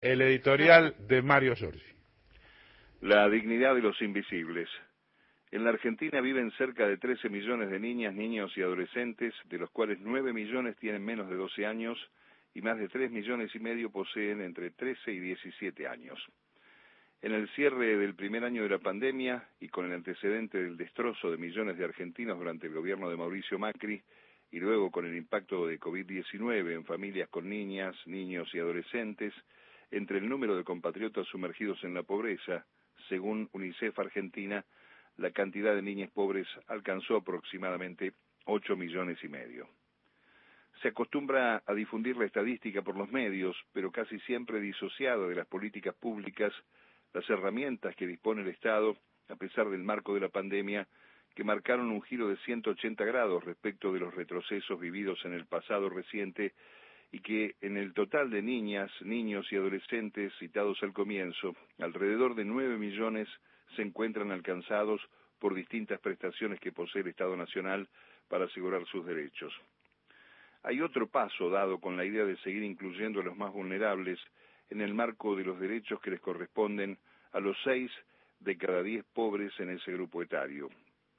El editorial de Mario Sorgi. La dignidad de los invisibles. En la Argentina viven cerca de 13 millones de niñas, niños y adolescentes, de los cuales 9 millones tienen menos de 12 años y más de 3 millones y medio poseen entre 13 y 17 años. En el cierre del primer año de la pandemia y con el antecedente del destrozo de millones de argentinos durante el gobierno de Mauricio Macri y luego con el impacto de COVID-19 en familias con niñas, niños y adolescentes, entre el número de compatriotas sumergidos en la pobreza, según UNICEF Argentina, la cantidad de niñas pobres alcanzó aproximadamente 8 millones y medio. Se acostumbra a difundir la estadística por los medios, pero casi siempre disociada de las políticas públicas, las herramientas que dispone el Estado, a pesar del marco de la pandemia, que marcaron un giro de 180 grados respecto de los retrocesos vividos en el pasado reciente y que en el total de niñas, niños y adolescentes citados al comienzo, alrededor de 9 millones se encuentran alcanzados por distintas prestaciones que posee el Estado Nacional para asegurar sus derechos. Hay otro paso dado con la idea de seguir incluyendo a los más vulnerables en el marco de los derechos que les corresponden a los 6 de cada 10 pobres en ese grupo etario.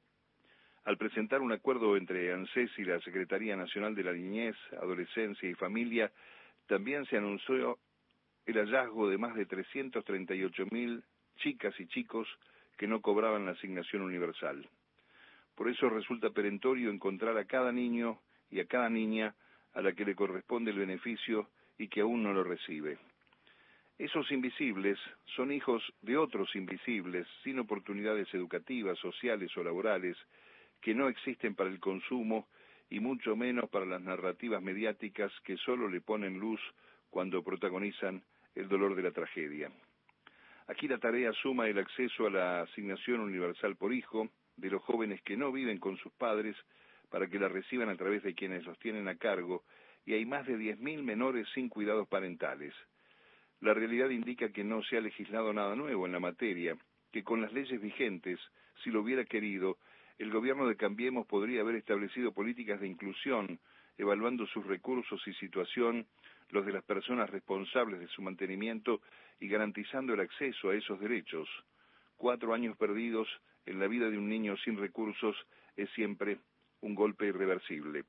Al presentar un acuerdo entre ANSES y la Secretaría Nacional de la Niñez, Adolescencia y Familia, también se anunció el hallazgo de más de 338.000 chicas y chicos que no cobraban la asignación universal. Por eso resulta perentorio encontrar a cada niño y a cada niña a la que le corresponde el beneficio y que aún no lo recibe. Esos invisibles son hijos de otros invisibles, sin oportunidades educativas, sociales o laborales, que no existen para el consumo y mucho menos para las narrativas mediáticas que solo le ponen luz cuando protagonizan el dolor de la tragedia. Aquí la tarea suma el acceso a la asignación universal por hijo de los jóvenes que no viven con sus padres para que la reciban a través de quienes los tienen a cargo, y hay más de 10.000 menores sin cuidados parentales. La realidad indica que no se ha legislado nada nuevo en la materia, que con las leyes vigentes, si lo hubiera querido, el gobierno de Cambiemos podría haber establecido políticas de inclusión, evaluando sus recursos y situación, los de las personas responsables de su mantenimiento y garantizando el acceso a esos derechos. 4 años perdidos en la vida de un niño sin recursos es siempre un golpe irreversible.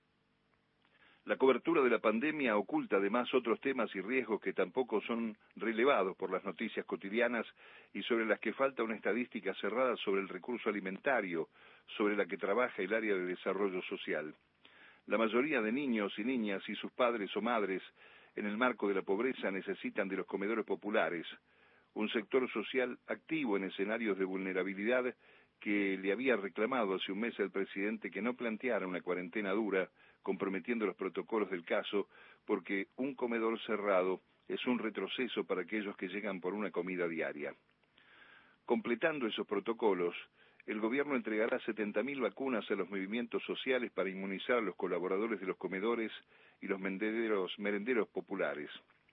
La cobertura de la pandemia oculta además otros temas y riesgos que tampoco son relevados por las noticias cotidianas y sobre las que falta una estadística cerrada sobre el recurso alimentario, sobre la que trabaja el área de desarrollo social. La mayoría de niños y niñas y sus padres o madres en el marco de la pobreza necesitan de los comedores populares, un sector social activo en escenarios de vulnerabilidad que le había reclamado hace un mes al presidente que no planteara una cuarentena dura, comprometiendo los protocolos del caso, porque un comedor cerrado es un retroceso para aquellos que llegan por una comida diaria. Completando esos protocolos, el gobierno entregará 70.000 vacunas a los movimientos sociales para inmunizar a los colaboradores de los comedores y los merenderos populares.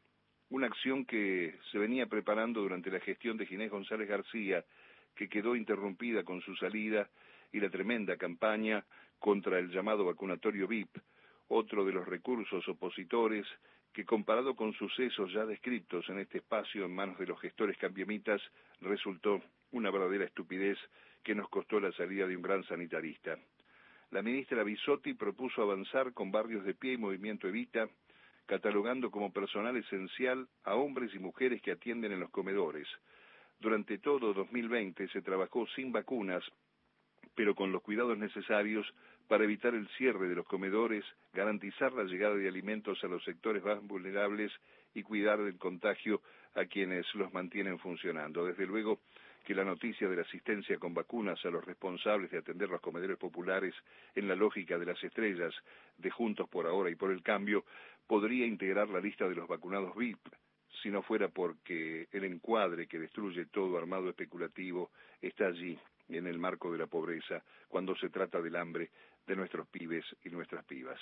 Una acción que se venía preparando durante la gestión de Ginés González García, que quedó interrumpida con su salida y la tremenda campaña contra el llamado vacunatorio VIP, otro de los recursos opositores que, comparado con sucesos ya descritos en este espacio en manos de los gestores cambiemitas, resultó una verdadera estupidez que nos costó la salida de un gran sanitarista. La ministra Bisotti propuso avanzar con Barrios de Pie y Movimiento Evita, catalogando como personal esencial a hombres y mujeres que atienden en los comedores. Durante todo 2020 se trabajó sin vacunas, pero con los cuidados necesarios para evitar el cierre de los comedores, garantizar la llegada de alimentos a los sectores más vulnerables y cuidar del contagio a quienes los mantienen funcionando. Desde luego que la noticia de la asistencia con vacunas a los responsables de atender los comedores populares en la lógica de las estrellas de Juntos por Ahora y por el Cambio podría integrar la lista de los vacunados VIP, si no fuera porque el encuadre que destruye todo armado especulativo está allí, en el marco de la pobreza, cuando se trata del hambre de nuestros pibes y nuestras pibas.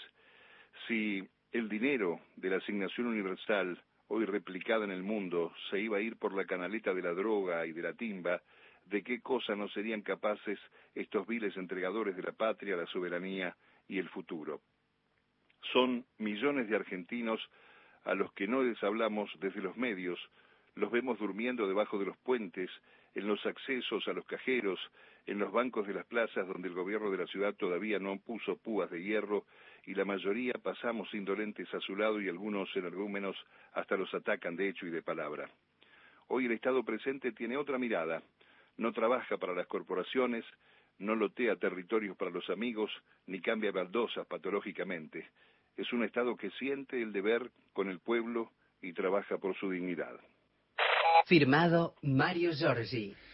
Si el dinero de la asignación universal, hoy replicada en el mundo, se iba a ir por la canaleta de la droga y de la timba, ¿de qué cosa no serían capaces estos viles entregadores de la patria, la soberanía y el futuro? Son millones de argentinos a los que no les hablamos desde los medios, Los vemos durmiendo debajo de los puentes, en los accesos a los cajeros, en los bancos de las plazas donde el gobierno de la ciudad todavía no puso púas de hierro y la mayoría pasamos indolentes a su lado y algunos energúmenos hasta los atacan de hecho y de palabra. Hoy el Estado presente tiene otra mirada, no trabaja para las corporaciones, no lotea territorios para los amigos, ni cambia baldosas patológicamente. Es un Estado que siente el deber con el pueblo y trabaja por su dignidad. Firmado Mario Giorgi.